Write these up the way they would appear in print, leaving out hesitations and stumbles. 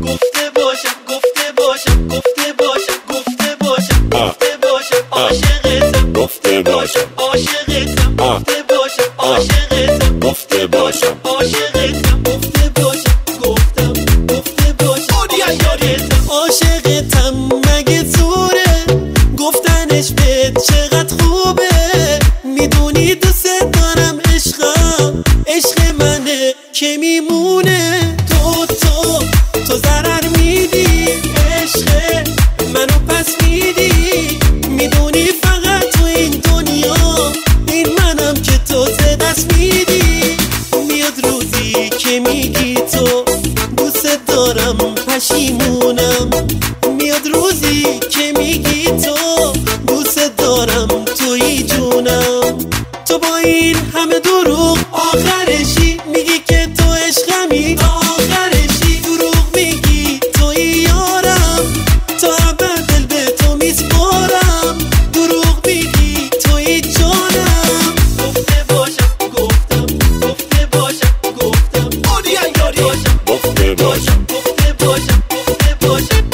گفته باشم گفته باشم گفته باشم گفته باشم گفته باشم عاشقتم گفته باشم عاشقتم گفته باشم عاشقتم گفته باشم عاشقتم گفته باشم گفتم گفته باشم عاشقتم عاشقتم مگه زوره گفتنش بهت چقدر خوبه میدونی دوست دارم عشقم عشق منه که میمونه تو ضرر میدی عشق منو پس میدی میدونی فقط تو این دنیا این منم که تو ز دست میدی میاد روزی که میگی تو دوست دارم پشیمونم میاد روزی که میگی تو دوست دارم توی جونم تو با این همه دروغ آخرشی میگی که تو عشقمی تا آخرشی دروغ میگی توی یارم تا ابد دل به تو میسپارم دروغ میگی توی جانم گفته باشم گفتم گفته باشم گفتم باشم گفته باشم گفته باشم گفته باشم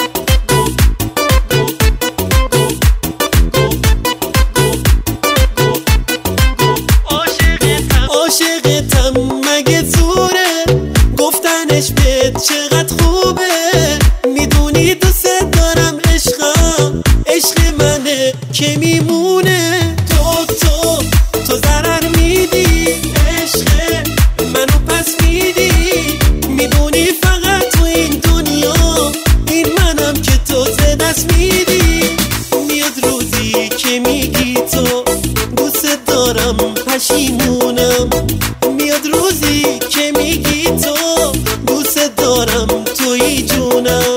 عاشقتم مگه زوره گفتنش بهت چقدر خوبه میدونی دوست دارم عشقم عشق منه که میمونه تو ضرر میدی عشق منو پس میدی میدونی فقط تو این دنیا این منم که تو ز دست میدی میاد روزی که میگی تو دوست دارم پشیمونم میاد روزی که میگی تو دوست دارم توی جونم